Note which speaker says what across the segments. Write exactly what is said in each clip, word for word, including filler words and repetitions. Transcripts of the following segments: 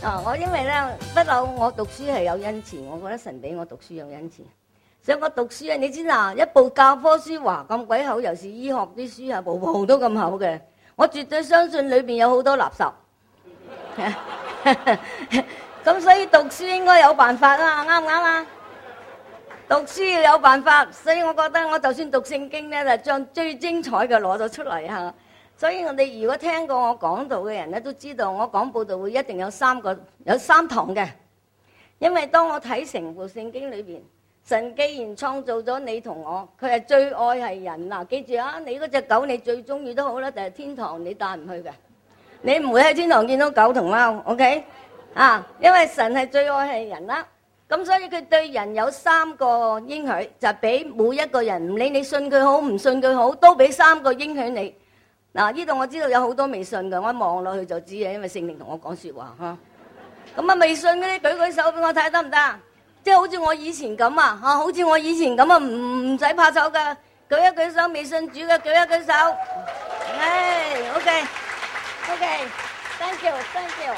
Speaker 1: 啊！我因為咧不嬲，我讀書係有恩賜，我覺得神俾我讀書有恩賜。所以我讀書啊，你知嗱，一部教科書話咁鬼厚，尤其是醫學啲書啊，部部都咁厚嘅。我絕對相信裏邊有好多垃圾。咁所以讀書應該有辦法啊，啱唔啱啊？讀書要有辦法，所以我覺得我就算讀聖經咧，就將最精彩嘅攞咗出嚟嚇。所以我哋如果聽過我講道嘅人咧，都知道我講佈道會一定有三個有三堂嘅，因為當我睇成部聖經裏邊，神既然創造咗你同我，佢係最愛係人嗱，記住啊，你嗰隻狗你最中意都好啦，但係天堂你帶唔去嘅，你唔會喺天堂見到狗同貓 ，OK？ 啊，因為神係最愛係人啦。咁所以佢對人有三個應許，就俾每一個人，唔理你信佢好唔信佢好，都俾三個應許你。嗱，呢度我知道有好多未信嘅，我一望落去就知啊，因為聖靈同我講説話嚇。咁啊，未信嗰啲舉舉手俾我睇得唔得？即係好似我以前咁啊嚇，好似我以前咁啊，唔唔使怕醜㗎，舉一舉手，未信主嘅舉一舉手。唉 ，OK，OK，thank you，thank you。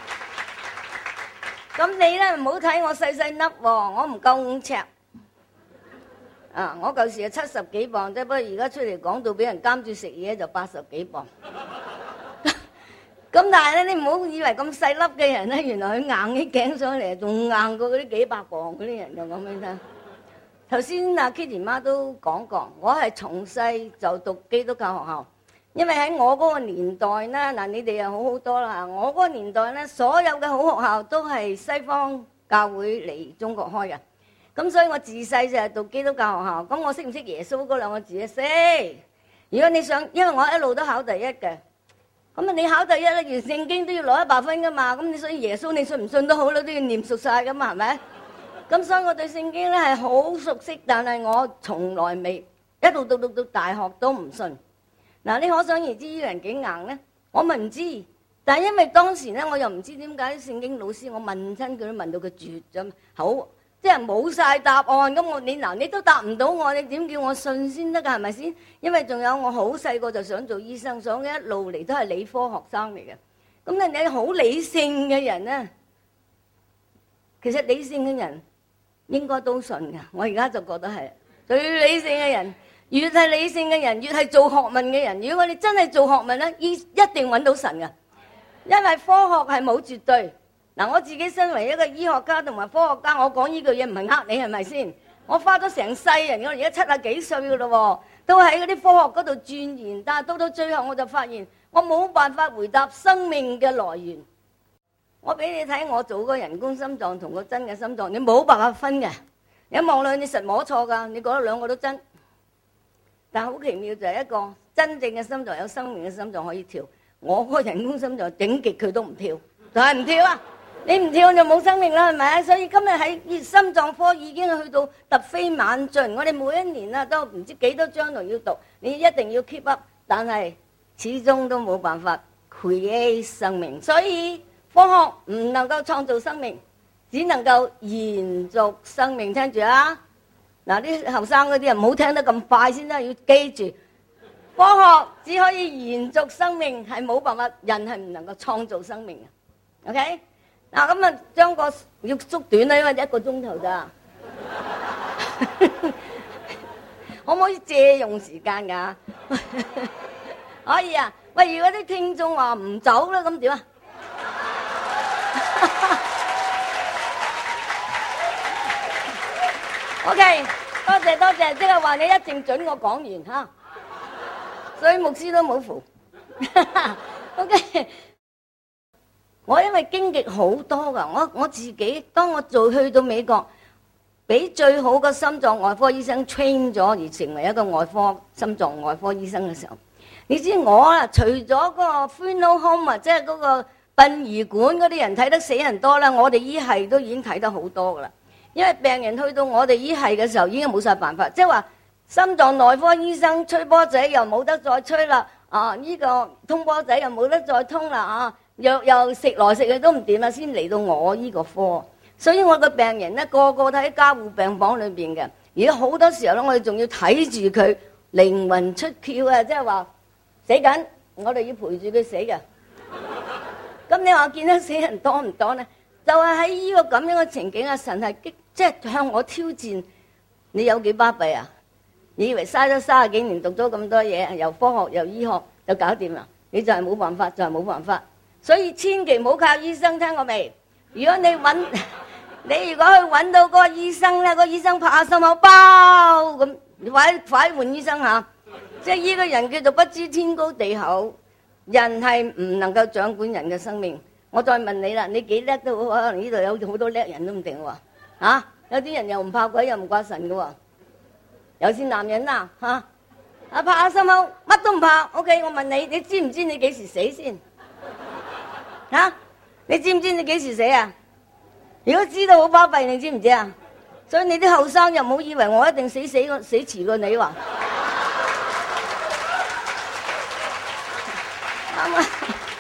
Speaker 1: 咁你咧唔好睇我細細粒喎，我唔夠五尺。啊，我舊時係七十幾磅啫，不過而家出嚟講到俾人監住食嘢就八十幾磅。咁但係咧，你唔好以為咁細粒嘅人咧，原來佢硬起頸上嚟，仲硬過嗰啲幾百磅嗰啲人就咁樣聽。頭先阿 Kitty 媽都講過，我係從細就讀基督教學校。因為喺我嗰個年代咧，嗱你哋又好好多啦。我嗰個年代咧，所有嘅好學校都係西方教會嚟中國開嘅，咁所以我自細就係讀基督教學校。咁我識唔識耶穌嗰兩個字啊？識。如果你想，因為我一路都考第一嘅，咁啊你考第一咧，完聖經都要攞一百分噶嘛。咁你所以耶穌你信唔信都好啦，都要念熟晒噶嘛，係咪？咁所以我對聖經咧係好熟悉，但係我從來未一路讀讀到大學都唔信。嗱，你可想而知呢個人幾硬咧？我咪唔知，但係因為當時咧，我又唔知點解聖經老師我問親佢都問到佢絕咗口，即係冇晒答案。咁我你嗱你都答唔到我，你點叫我信先得㗎？係咪先？因為仲有我好細個就想做醫生，想一路嚟都係理科學生嚟嘅。咁人哋好理性嘅人咧，其實理性嘅人應該都信㗎。我而家就覺得係最理性嘅人。越係理性嘅人，越係做學問嘅人。如果我哋真係做學問咧，一一定揾到神嘅，因為科學係冇絕對。嗱，我自己身為一個醫學家同埋科學家，我講呢句嘢唔係呃你係咪先？我花咗成世人，我而家七啊幾歲噶咯，都喺嗰啲科學嗰度鑽研，但係到到最後我就發現，我冇辦法回答生命嘅來源。我俾你睇我做個人工心臟同個真嘅心臟，你冇辦法分嘅。你一望落去你實摸錯噶，你覺得兩個都真。但係好奇妙就係一個真正嘅心臟，有生命嘅心臟可以跳，我嗰個人工心臟頂極佢都唔跳，就係唔跳啊！你唔跳就冇生命啦，係咪？所以今日喺心臟科已經去到突飛猛進，我哋每一年啊都唔知幾多章要讀，你一定要 keep up，但係始終都冇辦法 create 生命，所以科學唔能夠創造生命，只能夠延續生命。聽住啊！嗱，啲後生嗰啲啊，唔好聽得咁快先啦，要記住，科學只可以延續生命，係冇辦法，人係唔能夠創造生命嘅。OK， 嗱咁啊，將個要縮短啦，因為一個鐘頭咋，可唔可以借用時間㗎？可以啊，喂，如果啲聽眾話唔走啦，咁點啊？OK， 多謝多謝，即係話你一定準我講完嚇，所以牧師都冇符。OK， 我因為經歷好多噶，我我自己當我做去到美國，俾最好嘅心臟外科醫生 train 咗而成為一個外科心臟外科醫生嘅時候，你知我啊，除咗嗰個 funeral home 啊，即係嗰個殯儀館嗰啲人睇得死人多啦，我哋醫系都已經睇得好多噶啦。因為病人去到我哋醫系嘅時候，已經冇晒辦法，即係話心臟內科醫生吹波仔又冇得再吹啦，啊呢個通波仔又冇得再通啦，啊藥又食來食去都唔掂啦，先嚟到我呢個科，所以我個病人咧個個睇加護病房裏邊嘅，而家好多時候咧我哋仲要睇住佢靈魂出竅啊，即係話死緊，我哋要陪住佢死嘅。 咁你話見得死人多唔多咧？就係喺呢個咁樣嘅情景啊！神係激即係向我挑戰，你有幾巴閉啊？你以為嘥咗三十幾年讀咗咁多嘢，又科學又醫學就搞掂啦？你就係冇辦法，就係冇辦法。所以千祈唔好靠醫生，聽過未？如果你揾你如果去揾到嗰個醫生咧，個醫生拍下心口包咁，快快換醫生嚇！即係呢個人叫做不知天高地厚，人係唔能夠掌管人嘅生命。我再問你啦，你幾叻都好，可能呢度有好多叻人都唔定喎嚇。有啲人又唔怕鬼又唔掛神嘅喎，有啲男人啊嚇，啊拍下心口乜都唔怕。OK， 我問你，你知唔知你幾時死先嚇？你知唔知你幾時死啊？如果知道好巴閉，你知唔知啊？所以你啲後生又唔好以為我一定死死個死遲過你喎。啱啊！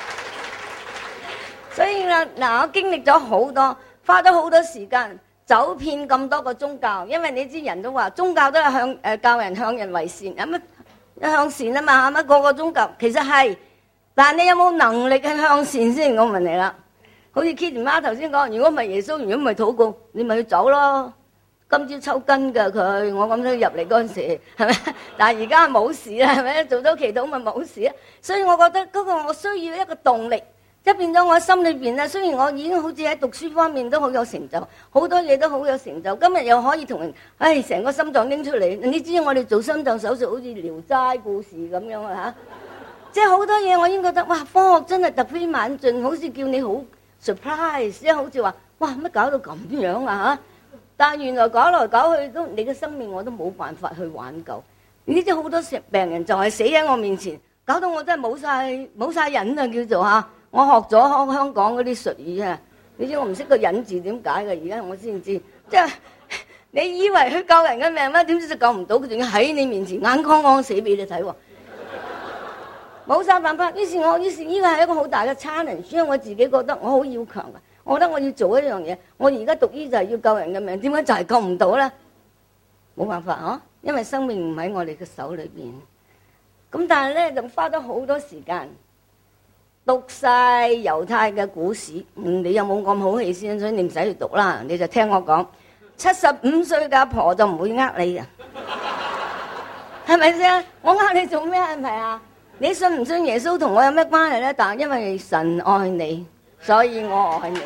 Speaker 1: 所以啦，嗱，我經歷咗好多，花咗好多時間走遍咁多個宗教，因為你知人都話宗教都係向誒教人向人為善，咁啊向善啊嘛，係咪？個個宗教其實係，但係你有冇能力去向善先？我問你啦。好似 Kitty 媽頭先講，如果唔係耶穌，如果唔係禱告，你咪去走咯。今朝抽筋㗎佢，我咁樣入嚟嗰陣時，係咪？但係而家冇事啦，係咪？做咗祈禱咪冇事啊。所以我覺得嗰個我需要一個動力，即係變咗我心裏邊咧。雖然我已經好似喺讀書方面都好有成就，好多嘢都好有成就，今日又可以同人，唉，成個心臟拎出嚟。你知我哋做心臟手術好似《聊齋故事》咁樣啊嚇，即係好多嘢我已經覺得哇，科學真係突飛猛進，好似叫你好 surprise， 即係好似話哇乜搞到咁樣啊嚇！但係原來搞來搞去都你嘅生命我都冇辦法去挽救。呢啲好多病人就係死喺我面前，搞到我真係冇晒冇晒癮啊！叫做嚇，我學咗香港嗰啲術語啊，你知我唔識個忍字點解嘅？而家我先知，即係你以為佢救人嘅命咩？點知就救唔到，佢仲要喺你面前眼光光死俾你睇喎，冇晒辦法。於是我於是呢個係一個好大嘅 challenge，所以我自己覺得我好要強嘅。我覺得我要做一樣嘢，我而家讀醫就係要救人嘅命，點解就係救唔到咧？冇辦法啊，因為生命唔喺我哋嘅手裏邊。咁但係咧就花咗好多時間讀晒猶太嘅古史，嗯，你有冇咁好氣先？所以你唔使去讀啦，你就聽我講。七十五歲嘅阿婆就唔會呃你嘅，係咪先？我呃你做咩？係咪啊？你信唔信耶穌同我有咩關係咧？但係因為神愛你。所以我愛你。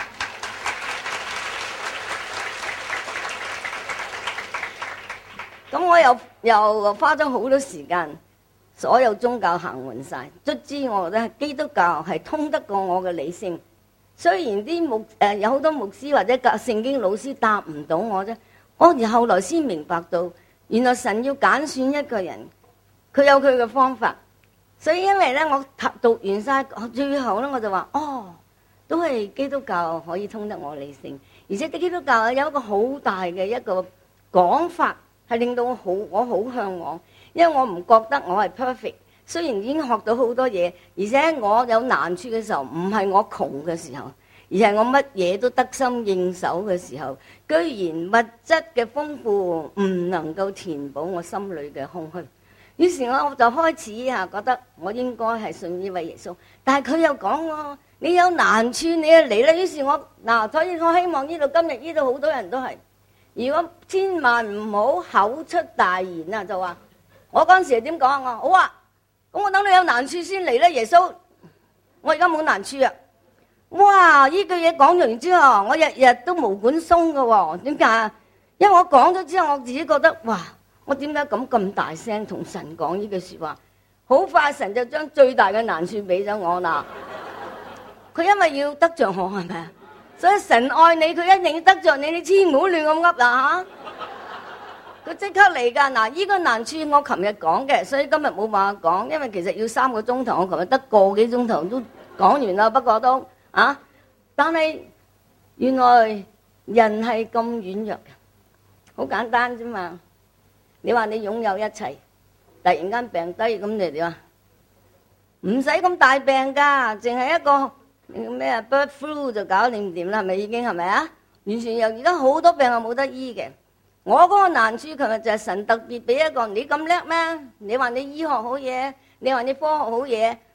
Speaker 1: 咁我又又花咗好多時間，所有宗教行勻晒，卒之我覺得基督教係通得過我嘅理性。雖然啲牧誒有好多牧師或者教聖經老師答唔到我啫，我而後來先明白到，原來神要揀選一個人，佢有佢嘅方法。所以因為咧，我讀完晒最後咧，我就話哦。都係基督教可以通得我理性，而且啲基督教有一個好大嘅一個講法，係令到我好我好向往，因為我唔覺得我係 perfect， 雖然已經學到好多嘢，而且我有難處嘅時候，唔係我窮嘅時候，而係我乜嘢都得心應手嘅時候，居然物質嘅豐富唔能夠填補我心裏嘅空虛，於是我就開始啊覺得我應該係信呢位耶穌，但係佢又講喎。你有難處你就嚟啦，於是我嗱，所以我希望呢度今日呢度好多人都係，如果千萬唔好口出大言啊，就話我嗰陣時係點講啊？我好啊，咁我等你有難處先嚟啦，耶穌，我而家冇難處啊！哇！呢句嘢講完之後，我日日都毛管鬆㗎喎，點解？因為我講咗之後，我自己覺得哇，我點解咁咁大聲同神講呢句説話？好快神就將最大嘅難處俾咗我啦。佢因為要得着我係咪啊？所以神愛你，佢一定要得着你，你千唔好亂咁噏啦嚇！佢即刻嚟㗎嗱，呢個難處我琴日講嘅，所以今日冇辦法講，因為其實要三個鐘頭，我琴日得個幾鐘頭都講完啦。不過都啊，但係原來人係咁軟弱嘅，好簡單啫嘛。你話你擁有一切，突然間病低咁你點啊？唔使咁大病㗎，淨係一個。咩啊 bird flu 就搞掂唔掂啦，係咪已經係咪啊？完全又而家好多病係冇得醫嘅。我嗰個難處，琴日就係神特別俾一個你咁叻咩？你話你醫學好嘢，你話你科學好嘢，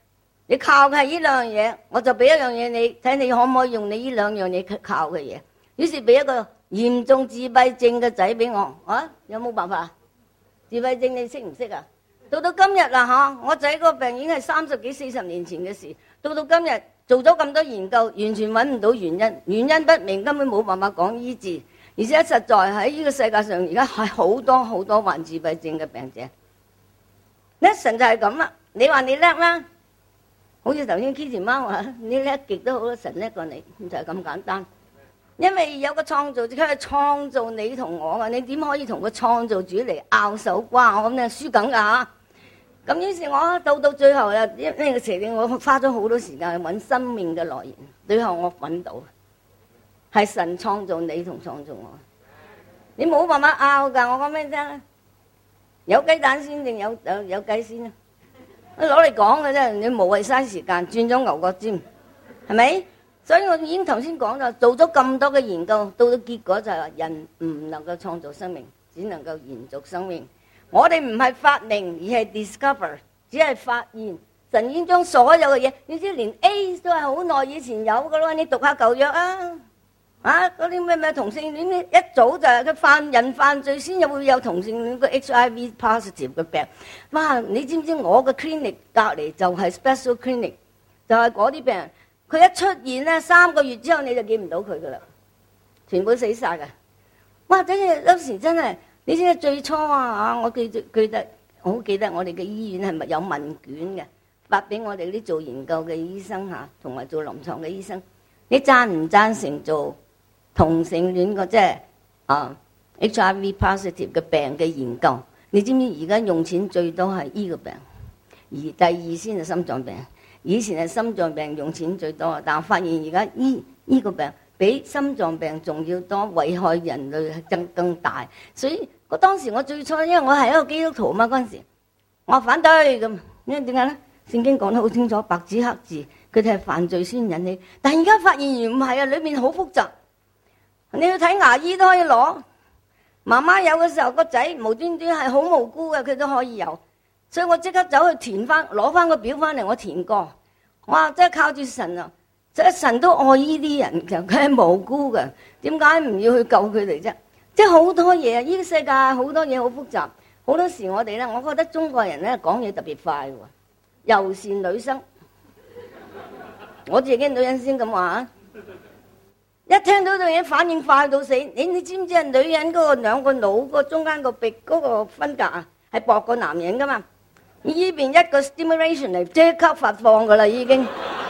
Speaker 1: 你靠嘅係呢兩樣嘢，我就俾一樣嘢你，睇你可唔可以用你呢兩樣嘢靠嘅嘢。於是俾一個嚴重自閉症嘅仔俾我，啊，有冇辦法？自閉症你識唔識啊？到到今日啦嚇，我仔個病已經係三十幾四十年前嘅事，到到今日做咗咁多研究，完全揾唔到原因，原因不明，根本冇辦法講醫治。而且實在喺呢個世界上，而家係好多好多患自閉症嘅病者。呢神就係咁啦，你話你叻啦，好似頭先 Kitty 媽話，你叻極都好，神叻過你，就係咁簡單。因為有個創造，佢係創造你同我啊，你點可以同個創造主嚟拗手瓜？我咁樣輸緊㗎嚇。咁於是我到到最後啊，呢個時間我花咗好多時間去揾生命嘅來源，最後我揾到。係神創造你同創造我，你冇辦法拗㗎。我講俾你聽啊，有雞蛋先定有有有雞先啊？攞嚟講嘅啫，你無謂嘥時間，轉咗牛角尖，係咪？所以我已經頭先講咗，做咗咁多嘅研究，到咗結果就係話人唔能夠創造生命，只能夠延續生命。我哋唔係發明，而係 discover， 只係發現。神已經將所有嘅嘢，你知連 A 都係好耐以前有㗎咯，你讀下舊約啊。啊！嗰啲咩咩同性戀咧，一早就係佢犯人犯罪先，又會有同性戀個 H I V positive 嘅病。哇！你知唔知我個 clinic 隔離就係 special clinic，就係嗰啲病人，佢一出現咧，三個月之後你就見唔到佢噶啦，全部死曬噶。哇！真係有時真係，你知唔知最初啊？我記得記得，我好記得我哋嘅醫院係咪有問卷嘅，發俾我哋啲做研究嘅醫生嚇，同埋做臨床嘅醫生，你贊唔贊成做同性戀個即係啊 H I V positive 嘅病嘅研究？你知唔知而家用錢最多係依個病，而第二先係心臟病。以前係心臟病用錢最多，但係發現而家依依個病比心臟病仲要多，危害人類係更更大。所以我當時我最初，因為我係一個基督徒嘛，嗰陣時我反對咁，因為點解咧？聖經講得好清楚，白紙黑字，佢哋係犯罪先引起。但係而家發現原唔係啊，裏面好複雜。你要睇牙醫都可以攞，媽媽有嘅時候個仔無端端係好無辜嘅，佢都可以有。所以我即刻走去填翻，攞翻個表翻嚟，我填過。哇！真係靠住神啊！即係神都愛呢啲人嘅，佢係無辜嘅，點解唔要去救佢哋啫？即係好多嘢啊！呢個世界好多嘢好複雜，好多時我哋咧，我覺得中國人咧講嘢特別快喎，尤其是女生。我自己女人先咁話啊！一聽到對嘢反應快到死，你你知唔知啊？女人嗰個兩個腦個中間個鼻嗰個分隔啊，係薄過男人噶嘛？呢邊一個 stimulation 嚟即刻發放噶啦，已經，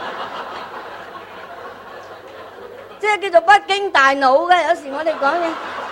Speaker 1: 即係叫做不經大腦嘅。有時我哋講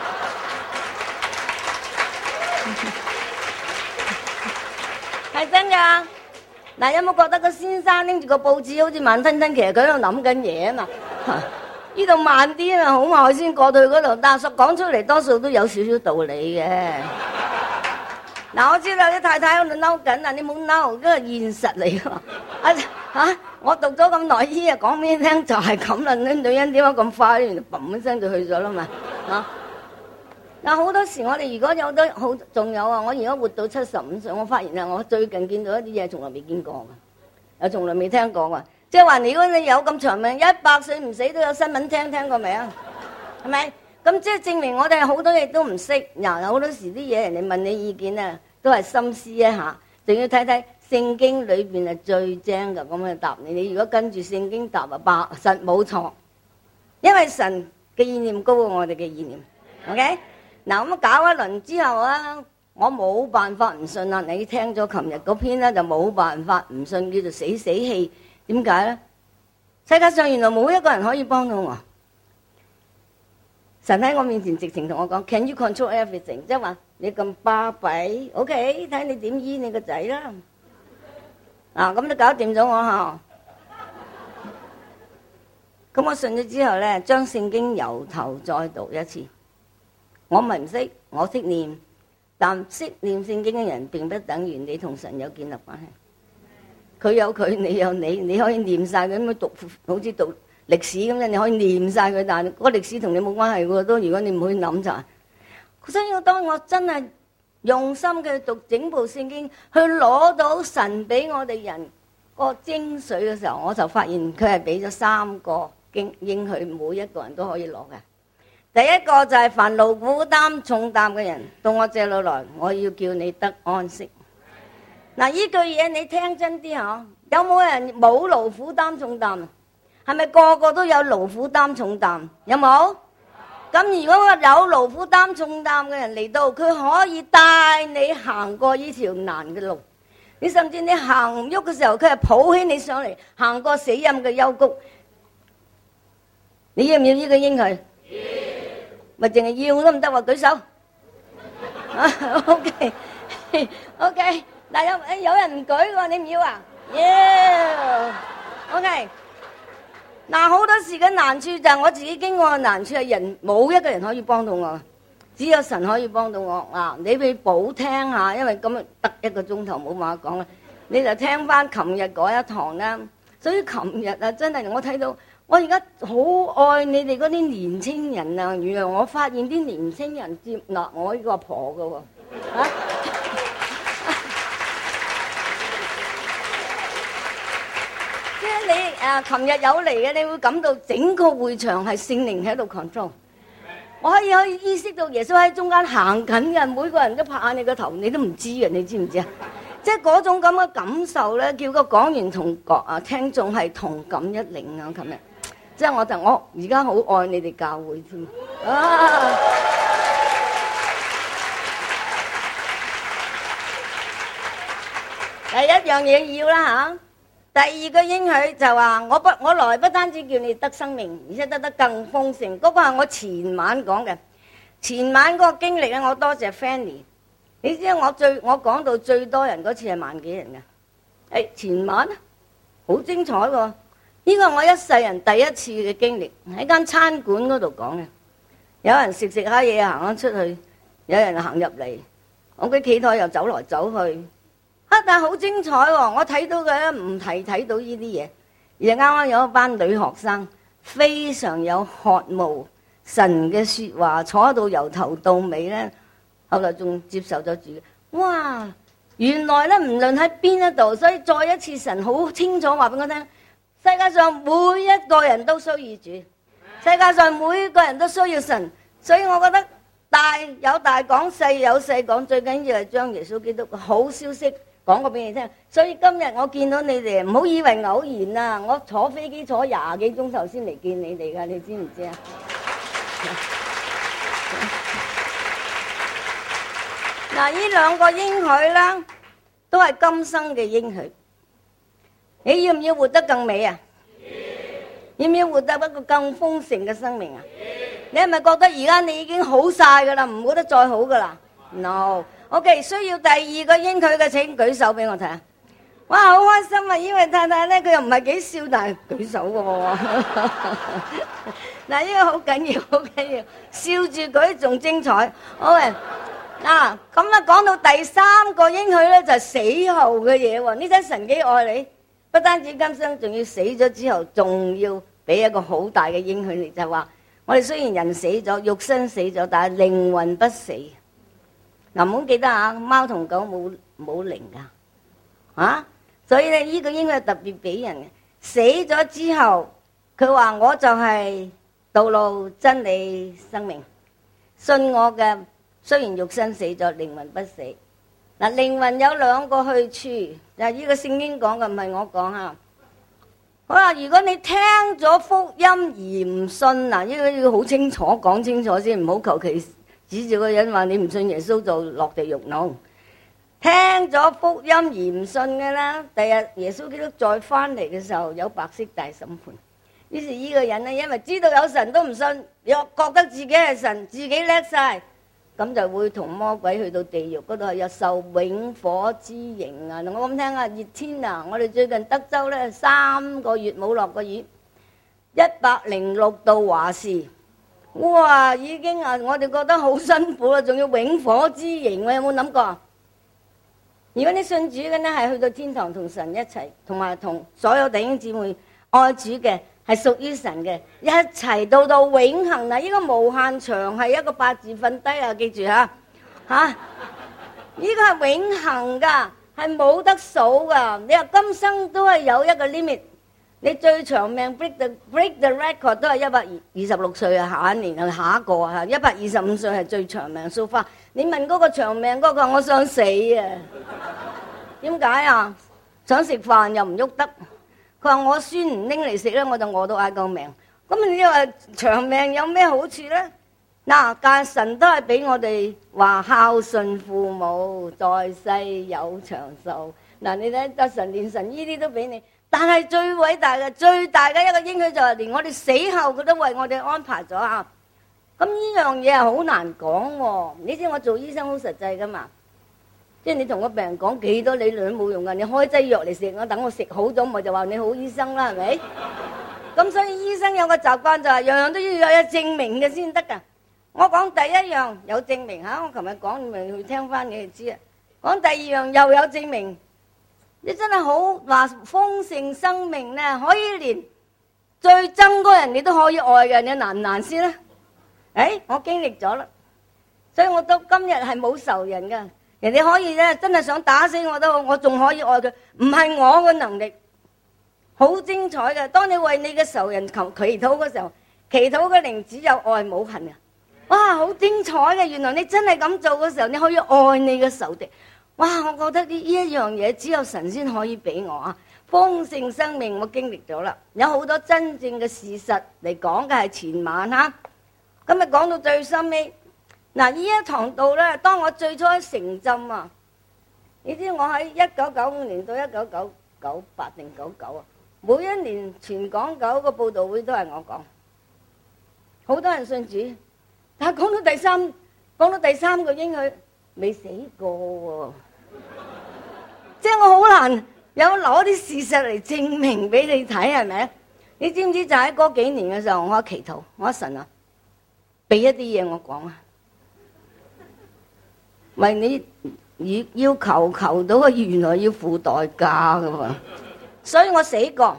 Speaker 1: 嘢係真噶。嗱，有冇覺得個先生拎住個報紙好似慢吞吞，其實佢喺度諗緊嘢啊嘛？呢度慢啲啊，好耐先過到去嗰度，但係講出嚟多數都有少少道理嘅。嗱，我知道啲太太喺度嬲緊啊，你冇嬲，呢個現實嚟㗎。啊嚇，我讀咗咁耐醫啊，講俾你聽就係咁啦。啲女人點解咁快，原來嘣一聲就去咗啦嘛嚇。嗱，好多時我哋如果有得好，仲有啊，我而家活到七十五歲，我發現啊，我最近見到一啲嘢，從來未見過嘅，又從來未聽過嘅。即係話，如果你有咁長命，一百歲唔死都有新聞聽，聽過未啊？係咪？咁即係證明我哋好多嘢都唔識。嗱，有好多時啲嘢人哋問你意見啊，都係深思一下，仲要睇睇聖經裏邊係最精㗎，咁樣答你。你如果跟住聖經答啊，百實冇錯，因為神嘅意念高過我哋嘅意念。OK，嗱咁搞一輪之後啊，我冇辦法唔信啦。你聽咗琴日嗰篇咧，就冇辦法唔信，叫做死死氣。點解咧？世界上原來冇一個人可以幫到我。神喺我面前直情同我講 ，Can you control everything？ 即係話你咁巴閉 ，OK， 睇你點醫你個仔啦。啊，咁都搞掂咗我嚇。咁我信咗之後咧，將聖經由頭再讀一次。我唔係唔識，我識念，但識念聖經嘅人並不等於你同神有建立關係。佢有佢，你有你，你可以念晒佢咁樣讀，好似讀歷史咁樣，你可以念晒佢，但係嗰個歷史同你冇關係喎。都如果你唔去諗就係。所以當我真係用心嘅讀整部聖經，去攞到神俾我哋人個精髓嘅時候，我就發現佢係俾咗三個應應許，每一個人都可以攞嘅。第一個就係凡勞苦擔重擔嘅人，到我這裏來，我要叫你得安息。嗱，呢句嘢你聽真啲嚇，有冇人冇勞苦擔重擔啊？係咪個個都有勞苦擔重擔？有冇？咁如果有勞苦擔重擔嘅人嚟到，佢可以帶你行過呢條難嘅路。你甚至你行唔喐嘅時候，佢係抱起你上嚟，行過死蔭嘅幽谷。你要唔要呢個應許？要。咪淨係要都唔得喎，舉手。OK，OK。嗱，有有人唔舉喎，你唔要啊？要。OK。嗱，好多時嘅難處就係我自己經過嘅難處，係人冇一個人可以幫到我，只有神可以幫到我。啊，你俾補聽下，因為咁得一個鐘頭冇話講啦，你就聽翻琴日嗰一堂啦。所以琴日啊，真係我睇到，我而家好愛你哋嗰啲年青人啊！原來我發現啲年青人接納我呢個阿婆㗎喎，啊你誒，琴日有嚟嘅，你會感到整個會場係聖靈喺度 control。我可以可以意識到耶穌喺中間行緊嘅，每個人都拍下你個頭，你都唔知嘅，你知唔知啊？即係嗰種咁嘅感受咧，叫個講員同個啊聽眾係同感一靈啊！琴日，即係我就我而家好愛你哋教會添啊！第一樣嘢要啦嚇。第二個應許就話我不我來不單止叫你得生命，而且得得更豐盛。嗰個係我前晚講嘅，前晚嗰個經歷咧，我多謝 Fanny。你知我最我講到最多人嗰次係萬幾人嘅，誒前晚啊，好精彩喎！呢個係我一世人第一次嘅經歷，喺間餐館嗰度講嘅。有人食食下嘢行咗出去，有人行入嚟，我嘅企台又走來走去。啊！但係好精彩喎！我睇到嘅唔係睇到呢啲嘢，而係啱啱有一班女學生非常有渴慕神嘅説話，坐喺度由頭到尾咧，後來仲接受咗主。哇！原來咧唔論喺邊一度，所以再一次神好清楚話俾我聽：世界上每一個人都需要主，世界上每一個人都需要神。所以我覺得大有大講，細有細講，最緊要係將耶穌基督嘅好消息講過俾你聽，所以今日我見到你哋，唔好以為偶然啊！我坐飛機坐廿幾鐘頭先嚟見你哋噶，你知唔知啊？嗱，呢兩個應許啦，都係今生嘅應許。你要唔要活得更美啊？要唔要活得一個更豐盛嘅生命啊？你係咪覺得而家你已經好晒噶啦，唔覺得再好噶啦 ？No。OK， 需要第二個應許嘅請舉手俾我睇下。哇，好開心啊！因為太太咧，佢又唔係幾笑，但係舉手嘅喎。嗱，呢個好緊要，好緊要，笑住舉仲精彩。好嘅，嗱咁啊，講到第三個應許咧，就係死後嘅嘢喎。呢真神幾愛你，不單止今生，仲要死咗之後，仲要俾一個好大嘅應許你，就係話我哋雖然人死咗，肉身死咗，但係靈魂不死。嗱，唔好記得啊，貓同狗冇冇靈噶，啊，所以咧呢個應該係特別俾人嘅。死咗之後，佢話我就係道路、真理、生命。信我嘅，雖然肉身死咗，靈魂不死。嗱，靈魂有兩個去處，嗱，呢個聖經講嘅，唔係我講啊。好啦，如果你聽咗福音而唔信，嗱，呢個要好清楚講清楚先，唔好求其指住個人話你唔信耶穌就落地獄腦。聽咗福音而唔信嘅啦，第日耶穌基督再翻嚟嘅時候有白色大審判。於是呢個人呢，因為知道有神都唔信，又覺得自己係神，自己叻晒，咁就會同魔鬼去到地獄嗰度，又受永火之刑啊！我咁聽啊，熱天啊，我哋最近德州咧三個月冇落過雨，一百零六度華氏。哇！已經啊，我哋覺得好辛苦啦，仲要永火之刑，我有冇諗過？如果你信主嘅呢，係去到天堂同神一齊，同埋同所有弟兄姊妹愛主嘅，係屬於神嘅，一齊到到永恆啊！呢個無限長係一個八字瞓低啊，記住吓吓，呢個係永恆噶， 係冇得數噶。你話今生都係有一個 limit，你最長命 break the break the record 都係一百二十六歲啊，下一年啊，下一個啊，一百二十五歲係最長命 so far。你問嗰個長命嗰個，我想死啊！點解啊？想食飯又唔喐得，佢話我孫唔拎嚟食咧，我就餓到嗌救命。咁你話長命有咩好處咧？嗱，但係神都係俾我哋話孝順父母，在世有長壽。嗱，你睇得神連神呢啲都俾你，但係最偉大嘅、最大嘅一個應許就係連我哋死後佢都為我哋安排咗啊！咁呢樣嘢係好難講喎。你知我做醫生好實際噶嘛？即係你同個病人講幾多理論都冇用噶，你開劑藥嚟食，我等我食好咗，咪就話你好醫生啦，係咪？咁所以醫生有個習慣就係樣樣都要有證明嘅先得噶。我講第一樣有證明嚇，我琴日講你咪去聽翻你就知啊。講第二樣又有證明，你真係好話豐盛生命咧，可以連最憎嗰人你都可以愛嘅，你難唔難先咧？誒，我經歷咗啦，所以我到今日係冇仇人噶。人哋可以咧，真係想打死我都好，我仲可以愛佢，唔係我嘅能力，好精彩嘅。當你為你嘅仇人求祈禱嘅時候，祈禱嘅靈只有愛冇恨啊！哇，好精彩嘅！原來你真係咁做嘅時候，你可以愛你嘅仇敵。哇，我覺得呢呢一樣嘢只有神先可以俾我啊！豐盛生命我經歷咗啦，有好多真正嘅事實嚟講嘅係前晚嚇。今日講到最深尾。嗱，呢一堂道咧，當我最初喺城浸啊，你知我喺一九九五年到一九九九八定九九啊，每一年全港九個佈道會都係我講，好多人信主，但係講到第三，講到第三個應許未死過喎，即係我好難有攞啲事實嚟證明俾你睇，係咪？你知唔知就喺嗰幾年嘅時候，我祈禱，我話神啊，俾一啲嘢我講啊！為你要求求到嘅，原來要付代價噶喎，所以我死過，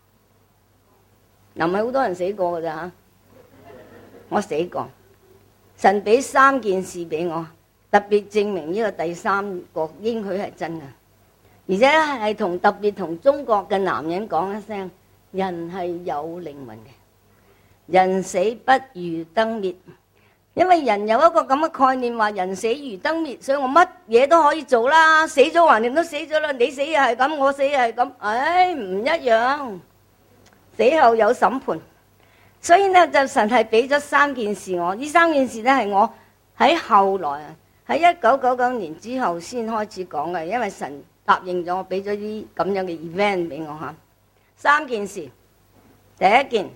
Speaker 1: 嗱唔係好多人死過噶咋吓，我死過，神俾三件事俾我，特別證明呢個第三個應許係真嘅，而且係同特別同中國嘅男人講一聲，人係有靈魂嘅，人死不如燈滅。因為人有一個咁嘅概念，話人死如燈滅，所以我乜嘢都可以做啦。死咗橫掂都死咗啦，你死又係咁，我死又係咁，唉，唔一樣。死後有審判，所以呢就神係俾咗三件事我。呢三件事呢係我喺後來啊，喺一九九九年之後先開始講嘅，因為神答應咗我，俾咗啲咁樣嘅 event 俾我吓。三件事，第一件，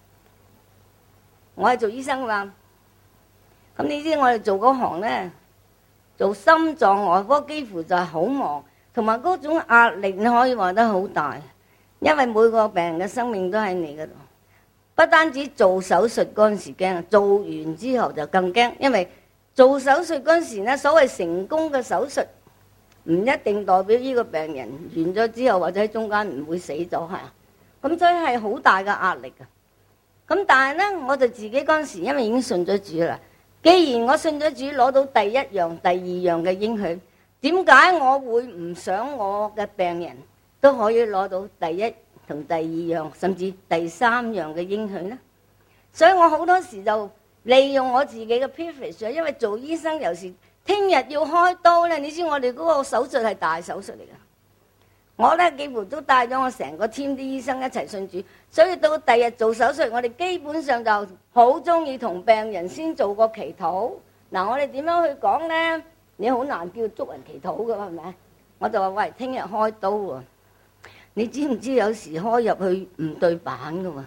Speaker 1: 我係做醫生噶嘛。咁你知我哋做嗰行咧，做心臟外科幾乎就係好忙，同埋嗰種壓力你可以話得好大，因為每個病人嘅生命都喺你嗰度。不單止做手術嗰陣時驚，做完之後就更驚，因為做手術嗰陣時咧，所謂成功嘅手術唔一定代表呢個病人完咗之後或者喺中間唔會死咗，係啊，咁所以係好大嘅壓力啊。咁但係咧，我就自己嗰陣時因為已經信咗主啦。既然我信咗主，攞到第一樣、第二樣嘅應許，點解我會唔想我嘅病人都可以攞到第一同第二樣，甚至第三樣嘅應許呢？所以我好多時就利用我自己嘅 privilege， 因為做醫生有時聽日要開刀咧，你知我哋嗰個手術係大手術嚟㗎。我咧幾乎都帶咗我成個 team 啲醫生一齊信主，所以到第日做手術，我哋基本上就好中意同病人先做個祈禱。嗱，我哋點樣去講咧？你好難叫捉人祈禱㗎嘛，係咪？我就話喂，聽日開刀喎，你知唔知有時開入去唔對版㗎喎？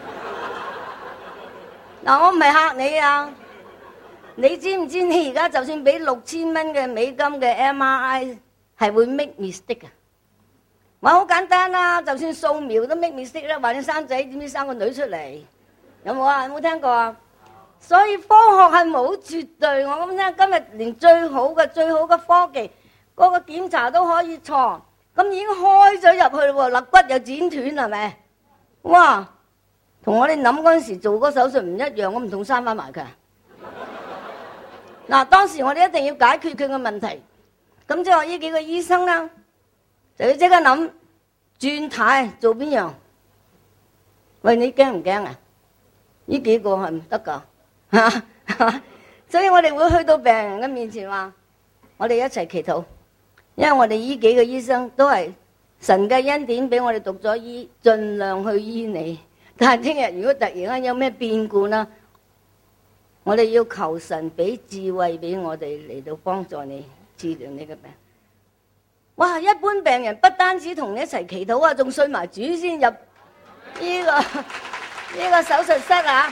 Speaker 1: 嗱，我唔係嚇你啊！你知唔知你而家就算俾六千蚊嘅美金嘅 M R I 係會 make mistake 啊？話好簡單啦，就算掃描都 make mistake啦，話你生仔點知生個女出嚟？有冇啊？有冇聽過啊？所以科學係冇絕對，我咁聽今日連最好嘅最好嘅科技，嗰個檢查都可以錯，咁已經開咗入去喎，肋骨又剪斷係咪？哇！同我哋諗嗰陣時做嗰手術唔一樣，我唔同閂翻埋佢。嗱，當時我哋一定要解決佢嘅問題，咁即係話呢幾個醫生啦。 就要即刻諗轉軚做邊樣？喂，你驚唔驚啊？呢幾個係唔得噶，所以我哋會去到病人嘅面前話，我哋一齊祈禱，因為我哋呢幾個醫生都係神嘅恩典俾我哋讀咗醫，盡量去醫你。但係聽日如果突然間有咩變故啦，我哋要求神俾智慧俾我哋嚟到幫助你治療你嘅病。哇！一般病人不單止同你一齊祈禱啊，仲信埋主先入呢個呢個手術室啊！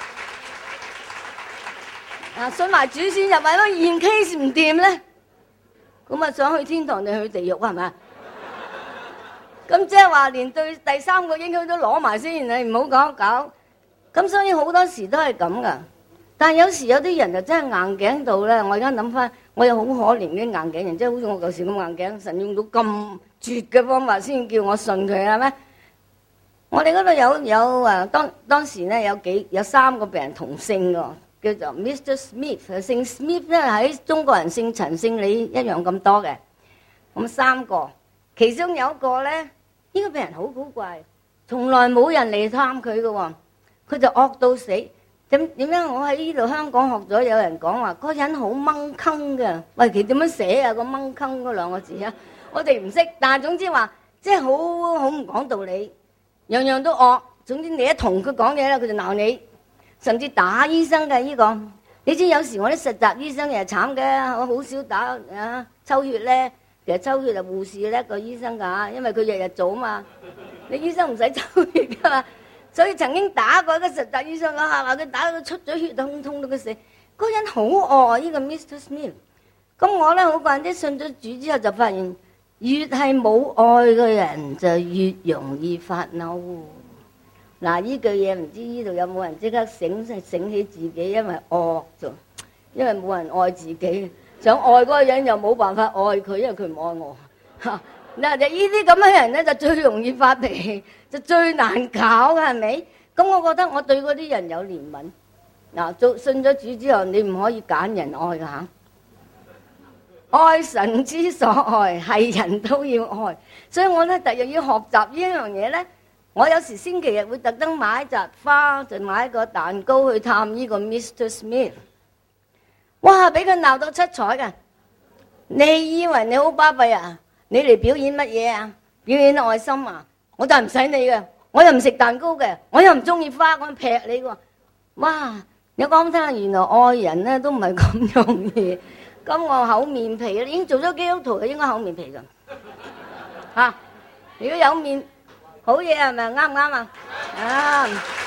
Speaker 1: 啊，信埋主先入，咪咯，現 case 唔掂咧，咁啊想去天堂定去地獄係咪？咁即係話連對第三個應許都攞埋先，你唔好搞搞。咁所以好多時都係咁噶。但係有時有啲人就真係硬頸到咧，我而家諗翻，我有好可憐啲硬頸人，即係好似我舊時咁硬頸，神用到咁絕嘅方法先叫我信佢係咩？我哋嗰度有有誒，當當時咧有幾有三個病人同姓㗎，叫做 Mister Smith， 姓 Smith 咧喺中國人姓陳姓李一樣咁多嘅，咁三個，其中有一個咧，呢個病人好古怪，從來冇人嚟探佢嘅喎，佢就惡到死。點點解我喺呢度香港學咗有人講話嗰個人好掹坑嘅？喂，其實點樣寫啊？個掹坑嗰兩個字啊，我哋唔識，但係總之話即係好好唔講道理，樣樣都惡。總之你一同佢講嘢咧，佢就鬧你，甚至打醫生嘅呢個。你知有時我啲實習醫生又係慘嘅，我好少打啊抽血咧。其實抽血係護士叻過醫生㗎，因為佢日日做啊嘛。你醫生唔使抽血㗎嘛。所以曾經打過一個實習醫生啊，話佢打到佢出咗血，痛痛到佢死。嗰個人好惡，呢個 Mister Smith。咁我咧好慣啲信咗主之後就發現，越係冇愛嘅人就越容易發嬲。嗱，呢句嘢唔知呢度有冇人即刻醒醒起自己，因為惡咗，因為冇人愛自己，想愛嗰個人又冇辦法愛佢，因為佢唔愛我。嗱，就呢啲咁嘅人咧，就最容易發脾氣，就最難搞嘅，係咪？咁我覺得我對嗰啲人有憐憫。嗱，做信咗主之後，你唔可以揀人愛㗎嚇。愛神之所愛，係人都要愛。所以我咧特日要學習呢一樣嘢咧。我有時星期日會特登買一紮花，就買一個蛋糕去探呢個 Mister Smith。哇！俾佢鬧到七彩嘅。你以為你好巴閉啊？你嚟表演乜嘢啊？表演愛心啊？我就唔使你嘅，我又唔食蛋糕嘅，我又唔中意花，我劈你喎！哇！你講聽，原來愛人咧都唔係咁容易。咁我厚面皮啦，已經做咗基督徒，應該厚面皮㗎。嚇、啊！如果有面好嘢係咪啱唔啱啊？啱。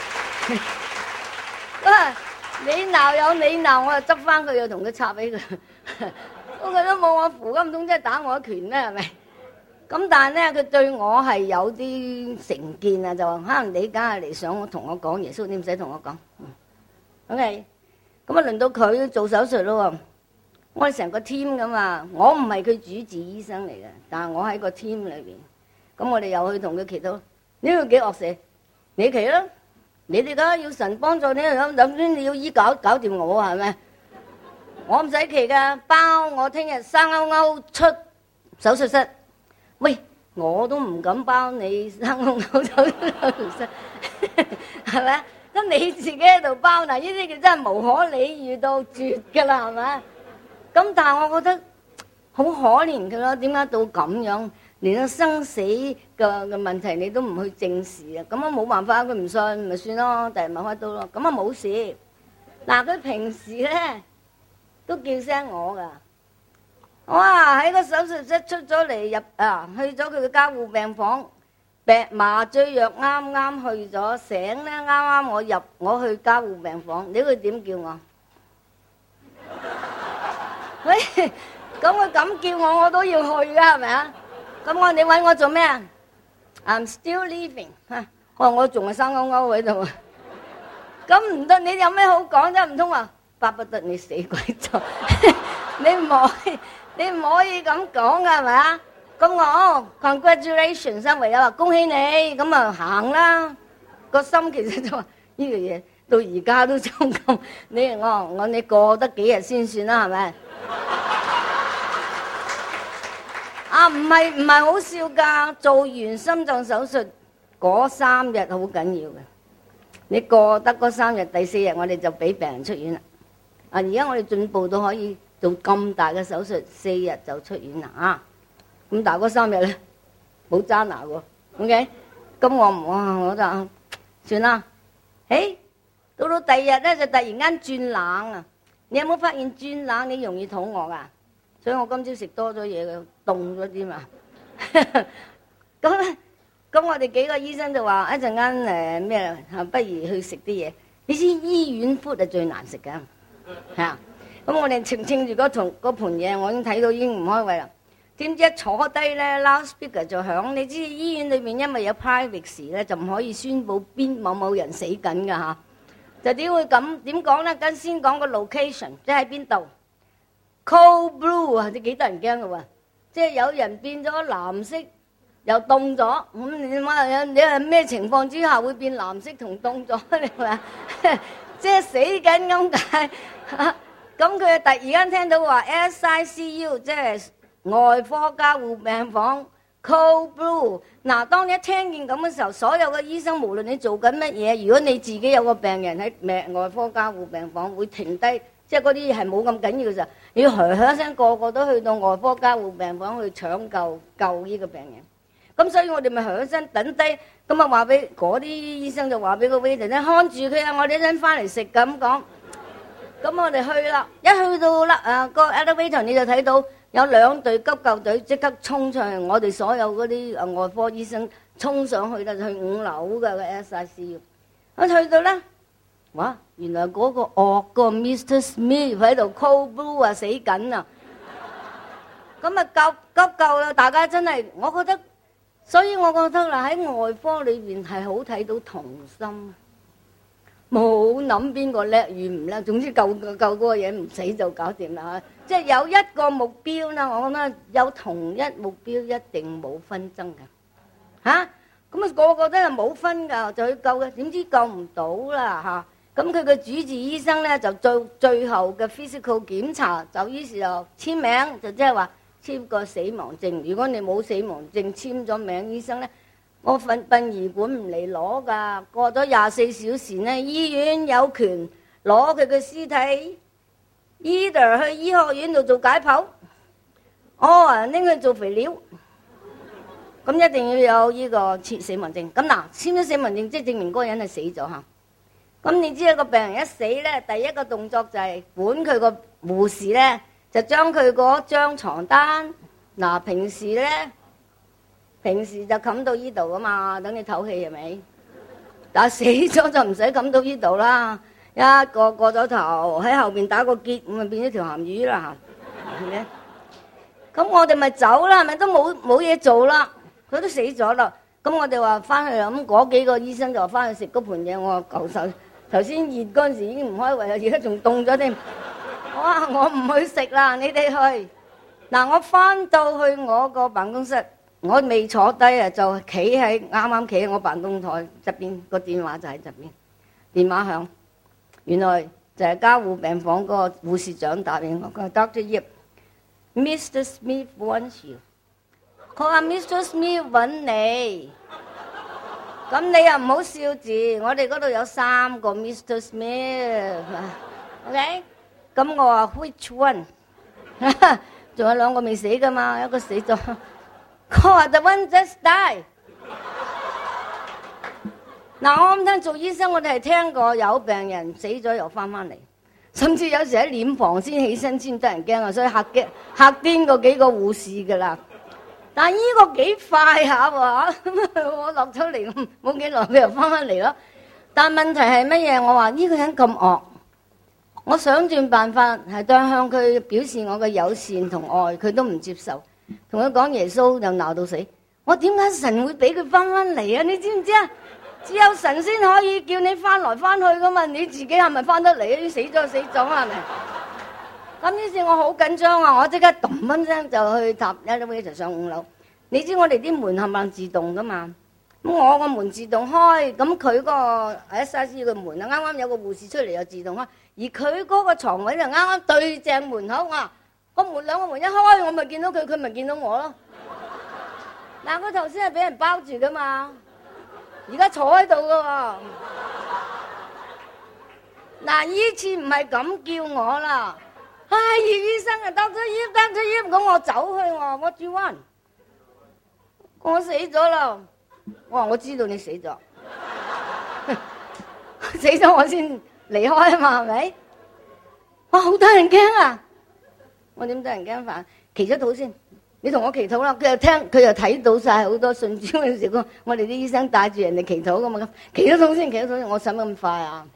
Speaker 1: 哇！你鬧有你鬧，我就執翻佢，又同佢插俾佢。咁佢都冇我符，咁唔通真係打我一拳咧？係咪？咁但係咧，佢對我係有啲成見啊，就話可能你梗係嚟想同我講耶穌，你唔使同我講。OK，咁啊輪到佢做手術咯喎。我哋成個 team 噶嘛，我唔係佢主治醫生嚟嘅，但係我喺個 team 裏邊。咁我哋又去同佢祈禱，呢個幾惡死，你祈啦，你哋梗係要神幫助你，咁咁先你要醫搞搞掂我係咪？我唔使祈噶，包我聽日生勾勾出手術室。喂，我都唔敢包你生勾勾走手術室，係咪？咁你自己喺度包嗱，呢啲叫真係無可理喻到絕噶啦，係咪？咁但係我覺得好可憐佢咯，點解到咁樣，連個生死嘅嘅問題你都唔去正視啊？咁啊冇辦法，佢唔信咪算咯，第日咪開刀咯，咁啊冇事。嗱，佢平時咧都叫聲我噶，哇喺個手術室出咗嚟入啊，去咗佢嘅加護病房，病麻醉藥啱啱去咗，醒咧啱啱我入我去加護病房，你會點叫我？喂，咁佢咁叫我，我都要去噶，係咪啊？咁我你揾我做咩啊 ？I'm still living 嚇，我話我仲係生勾勾喺度啊！咁唔得，你有咩好講啫？唔通話巴不得你死鬼咗？你唔可以，你唔可以咁講噶，係咪啊？咁我哦 ，congratulations，唯有話恭喜你，咁啊行啦。個心其實就話呢個嘢到而家都仲咁，你我我你過得幾日先算啦，係咪？啱嗱，唔係唔係好笑㗎，做完心臟手術嗰三日好緊要嘅。你過得嗰三日，第四日我哋就俾病人出院啦。啊，而家我哋進步到可以做咁大嘅手術，四日就出院啦啊！咁但係嗰三日咧冇揸拿喎，OK？咁我唔哇，我就算啦。誒，到到第二日咧就突然間轉冷啊！你有冇發現轉冷你容易肚餓啊？所以我今朝食多咗嘢嘅，凍咗啲嘛。咁咧，咁我哋幾個醫生就話一陣間誒咩啊，不如去食啲嘢。你知醫院 food 係最難食㗎，係啊。咁我哋稱稱住嗰盤嗰盤嘢，我已經睇到已經唔開胃啦。點知一坐低咧 ，loudspeaker 就響。你知醫院裏面因為有 privacy 咧，就唔可以宣佈邊某某人死緊㗎嚇。就點會咁點講咧？跟先講個 location，即係喺邊度 ？Cold blue 啊，你幾得人驚㗎喎！即係有人變咗藍色，又凍咗。咁、嗯、你話你係咩情況之下會變藍色同凍咗？你話即係死緊咁解？咁佢突然間聽到話 S I C U， 即係外科加護病房 ，Cold blue。嗱，當你一聽見咁嘅時候，所有嘅醫生無論你做緊乜嘢，如果你自己有個病人喺外科加護病房，會停低，即係嗰啲係冇咁緊要嘅時候，你要噓噓聲，個個都去到外科加護病房去搶救救呢個病人。咁所以我哋咪噓聲等低，咁啊話俾嗰啲醫生就話俾個 waiter 咧看住佢啊，我哋一陣翻嚟食咁講。咁我哋去啦，一去到啦啊個 elevator 你就睇到。有兩隊急救隊即刻衝上去，我哋所有嗰啲誒外科醫生衝上去啦，去五樓嘅個 S I C U。一去到咧，哇！原來嗰個惡個 Mister Smith 喺度 cold blue 啊，死緊啊！咁啊急急救啦，大家真係，我覺得，所以我覺得啦，喺外科裏邊係好睇到同心，冇諗邊個叻與唔叻，總之救救嗰個嘢唔死就搞掂啦。即係有一個目標啦，我覺得有同一目標一定冇紛爭嘅嚇。咁啊個個都係冇分㗎，就去救嘅，點知救唔到啦嚇。咁佢嘅主治醫生咧就最最後嘅 physical 檢查，就於是就簽名，就即係話簽個死亡證。如果你冇死亡證簽咗名，醫生咧我份殯儀館唔嚟攞㗎。過咗廿四小時咧，醫院有權攞佢嘅屍體。either 去醫學院度做解剖，哦拎去做肥料，咁一定要有呢個簽死亡證。咁嗱，簽咗死亡證即係證明嗰個人係死咗嚇。咁你知一個病人一死咧，第一個動作就係管佢個護士咧，就將佢嗰張床單嗱，平時咧平時就冚到呢度噶嘛，等你唞氣係咪？但係死咗就唔使冚到呢度啦。一個過咗頭喺後邊打個結，咁咪變咗條鹹魚啦，係咪？咁我哋咪走啦，係咪都冇冇嘢做啦？佢都死咗啦。咁我哋話翻去，咁嗰幾個醫生就話翻去食嗰盤嘢。我話舊手頭先熱嗰陣時已經唔開胃啦，而家仲凍咗添。哇！我唔去食啦，你哋去。嗱，我翻到去我個辦公室，我未坐低啊，就企喺啱啱企喺我辦公台側邊，個電話就喺側邊，電話響。原來就係加護病房嗰個護士長打俾我，佢話 Doctor Yip，Mister Smith wants you。佢話 Mister Smith 揾你，咁你又唔好笑字，我哋嗰度有三個 Mister Smith，OK？ 咁我話 Which one？ 仲有兩個未死㗎嘛，一個死咗。佢話 The one just died。嗱，我啱聽做醫生，我哋係聽過有病人死咗又翻翻嚟，甚至有時喺殮房先起身先得人驚啊，所以嚇驚嚇癲過幾個護士噶啦。但係呢個幾快下喎，我落咗嚟冇幾耐，佢又翻翻嚟咯。但問題係乜嘢？我話呢個人咁惡，我想盡辦法係對向佢表示我嘅友善同愛，佢都唔接受。同佢講耶穌就鬧到死。我點解神會俾佢翻翻嚟啊？你知唔知啊？只有神先可以叫你翻來翻去噶嘛，你自己係咪翻得嚟？死咗就死咗係咪？咁於是我好緊張啊！我即刻咚一聲就去搭 elevator 上五樓。你知我哋啲門冚唪唥自動噶嘛？咁我個門自動開，咁佢個 S I C U 嘅門啊，啱啱有個護士出嚟又自動開，而佢嗰個牀位就啱啱對正門口啊！個門兩個門一開，我咪見到佢，佢咪見到我咯。 嗱，我頭先係俾人包住噶嘛，而家坐喺度噶喎。嗱，呢次唔係咁叫我啦，唉，葉醫生啊，得咗葉，得咗葉，咁我走去我話 What do you want？ 我死咗啦！我話我知道你死咗，死咗我先離開啊嘛，係咪？哇，好得人驚啊！我點得人驚法？祈咗禱先，你同我祈禱啦。佢又聽，佢又睇到晒好多信主嘅時候，我哋啲醫生帶住人哋祈禱噶嘛，祈咗禱先，祈咗禱先，我使乜咁快啊？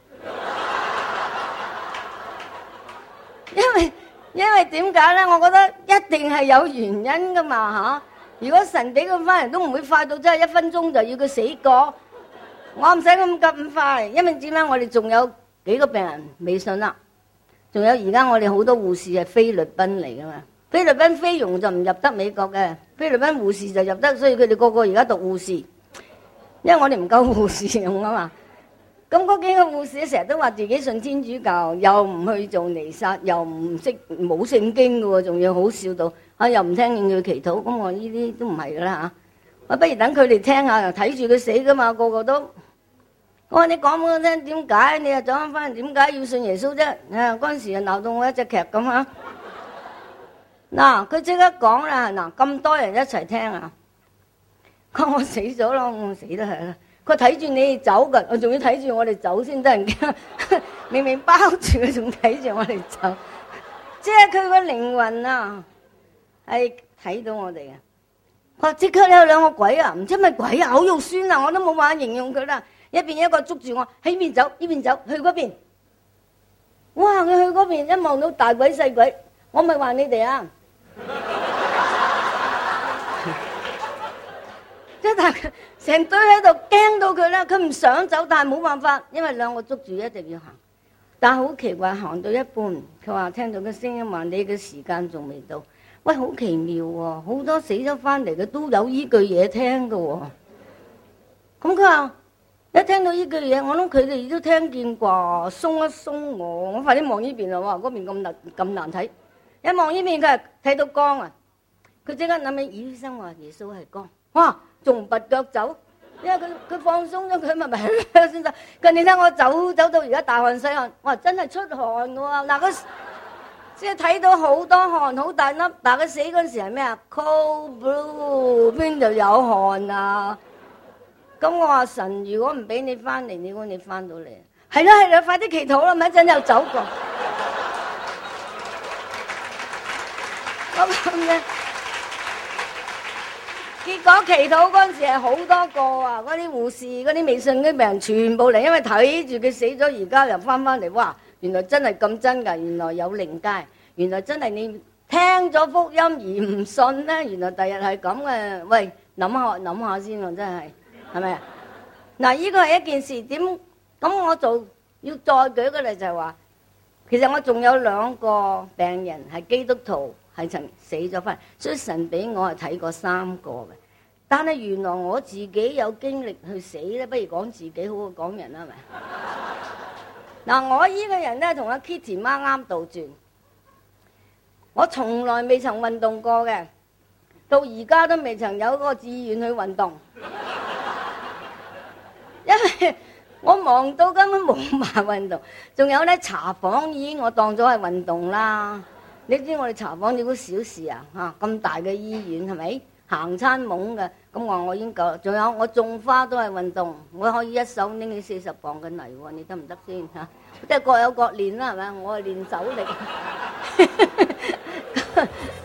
Speaker 1: 因為因為點解咧？我覺得一定係有原因噶嘛嚇。如果神俾佢翻嚟，都唔會快到真係一分鐘就要佢死過。我唔使咁急咁快，因為點解？我哋仲有幾個病人未信啦，仲有而家我哋好多護士係菲律賓嚟噶嘛。菲律賓菲傭就唔入得美國嘅，菲律賓護士就入得，所以佢哋個個而家讀護士，因為我哋唔夠護士用啊嘛。咁嗰幾個護士成日都話自己信天主教，又唔去做彌撒，又唔識冇聖經嘅喎，仲要好笑到啊，又唔聽見佢祈禱。咁我呢啲都唔係噶啦嚇，我不如等佢哋聽下，睇住佢死噶嘛，個個都。我話你講俾我聽點解，你又走翻翻，點解要信耶穌啫？啊，嗰陣時就鬧到我一隻劇咁嚇。嗱，佢即刻講啦，嗱，咁多人一齊聽啊，講我死咗咯，我死得係啦。佢睇住你哋走噶，我仲要睇住我哋走先得人驚。明明包住佢，仲睇住我哋走，即係佢個靈魂啊，係睇到我哋嘅。哇！即刻有兩個鬼啊，唔知咩鬼啊，好肉酸啊，我都冇辦法形容佢啦。一邊一個捉住我，喺邊走，呢邊走，去嗰邊。哇！佢去嗰邊，一望到大鬼細鬼，我咪話你哋啊。即係大成堆喺度驚到佢啦，佢唔想走，但係冇辦法，因為兩個捉住一定要行。但係好奇怪，行到一半，佢話聽到個聲音話你嘅時間仲未到。喂，好奇妙喎！好多死咗翻嚟嘅都有依句嘢聽㗎喎。咁佢話一聽到依句嘢，我諗佢哋都聽見啩，鬆一鬆我，我快啲望呢邊啦！哇，嗰邊咁難咁難睇，一望呢邊佢係睇到光啊！佢即刻諗起醫生話耶穌係光，哇！仲唔拔腳走，因為佢佢放鬆咗，佢咪咪先得。佢你睇我走走到而家大汗細汗，哇！真係出汗㗎喎。嗱，佢即係睇到好多汗，好大粒。但係佢死嗰陣時係咩啊 ？Cold blue，邊度有汗啊？咁我話神，如果唔俾你翻嚟，你估你翻到嚟？係啦係啦，快啲祈禱啦，咪一陣又走過。咁嘅。結果祈禱嗰陣時係好多個啊！嗰啲護士、嗰啲未信嗰啲病人全部嚟，因為睇住佢死咗，而家又翻翻嚟。哇！原來真係咁真㗎，原來有靈界，原來真係你聽咗福音而唔信咧，原來第日係咁嘅。喂，諗下諗下先喎，真係係咪啊？嗱，呢個係一件事點？咁我就要再舉個例就係話，其實我仲有兩個病人係基督徒。係曾死咗翻嚟，所以神俾我係睇過三個嘅。但係原來我自己有經歷去死咧，不如講自己好過講人啦，係咪？嗱，我依個人咧同阿 Kitty 媽啱倒轉，我從來未曾運動過嘅，到而家都未曾有個志願去運動，因為我忙到根本冇埋運動。仲有咧查房已經我當咗係運動啦。你知我哋查房你估小事啊？嚇，咁大嘅醫院係咪行餐懵嘅？咁我話我已經夠。仲有我種花都係運動，我可以一手拎起四十磅嘅泥喎，你得唔得先嚇？即係各有各練啦，係咪？我係練手力。